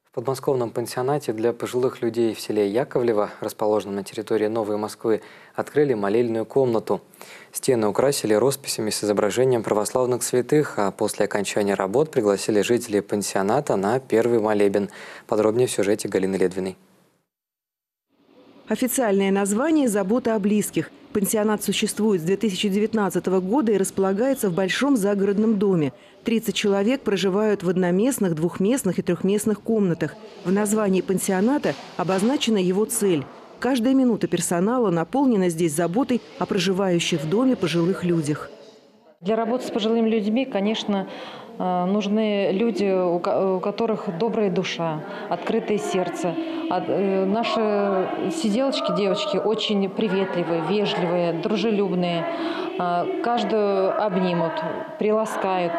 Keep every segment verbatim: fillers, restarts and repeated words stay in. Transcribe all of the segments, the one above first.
В подмосковном пансионате для пожилых людей в селе Яковлево, расположенном на территории Новой Москвы, открыли молельную комнату. Стены украсили росписями с изображением православных святых, а после окончания работ пригласили жителей пансионата на первый молебен. Подробнее в сюжете Галины Ледвиной. Официальное название «Забота о близких». Пансионат существует с две тысячи девятнадцатого года и располагается в большом загородном доме. тридцать человек проживают в одноместных, двухместных и трехместных комнатах. В названии пансионата обозначена его цель. Каждая минута персонала наполнена здесь заботой о проживающих в доме пожилых людях. Для работы с пожилыми людьми, конечно, нужны люди, у которых добрая душа, открытое сердце. Наши сиделочки, девочки, очень приветливые, вежливые, дружелюбные. Каждую обнимут, приласкают,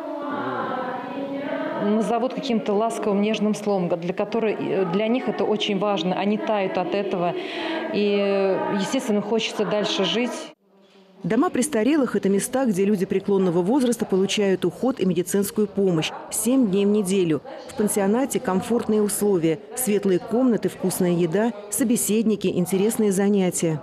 назовут каким-то ласковым, нежным словом, для, которой, для них это очень важно. Они тают от этого. И, естественно, хочется дальше жить. Дома престарелых – это места, где люди преклонного возраста получают уход и медицинскую помощь семь дней в неделю. В пансионате комфортные условия, светлые комнаты, вкусная еда, собеседники, интересные занятия.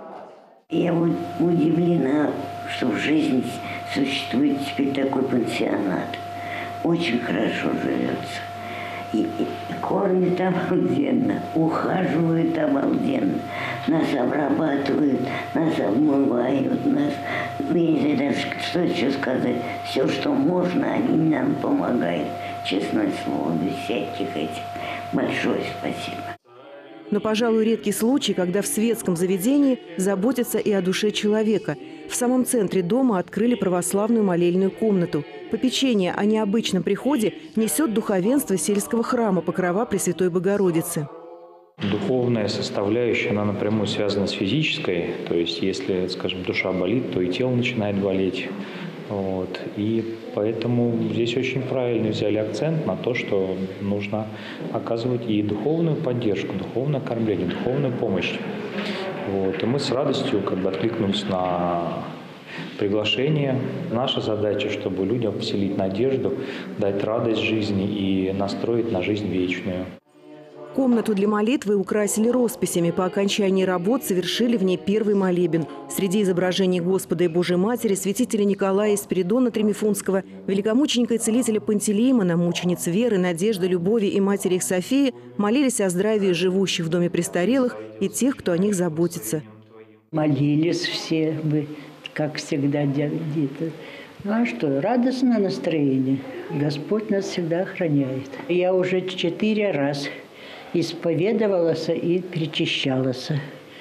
Я удивлена, что в жизни существует теперь такой пансионат. Очень хорошо живется. И, и кормят обалденно, ухаживают обалденно, нас обрабатывают, нас обмывают, нас, я не знаю даже, что еще сказать, все, что можно, они нам помогают. Честное слово, без всяких этих. Большое спасибо. Но, пожалуй, редкий случай, когда в светском заведении заботятся и о душе человека. В самом центре дома открыли православную молельную комнату. Попечение о необычном приходе несет духовенство сельского храма Покрова Пресвятой Богородицы. Духовная составляющая, она напрямую связана с физической. То есть, если, скажем, душа болит, то и тело начинает болеть. Вот. И поэтому здесь очень правильно взяли акцент на то, что нужно оказывать и духовную поддержку, духовное кормление, духовную помощь. Вот. И мы с радостью как бы откликнулись на приглашение. Наша задача, чтобы людям вселить надежду, дать радость жизни и настроить на жизнь вечную. Комнату для молитвы украсили росписями. По окончании работ совершили в ней первый молебен. Среди изображений Господа и Божьей Матери, святителя Николая и Спиридона Тремифунского, великомученика и целителя Пантелеймона, мучениц Веры, Надежды, Любови и матери их Софии молились о здравии живущих в доме престарелых и тех, кто о них заботится. Молились все мы, как всегда, где-то. Ну а что, радостное настроение. Господь нас всегда охраняет. Я уже четыре раза исповедовалась и причащалась.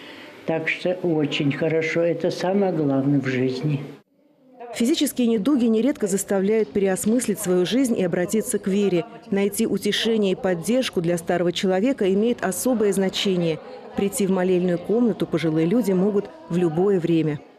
Так что очень хорошо. Это самое главное в жизни. Физические недуги нередко заставляют переосмыслить свою жизнь и обратиться к вере. Найти утешение и поддержку для старого человека имеет особое значение. Прийти в молельную комнату пожилые люди могут в любое время.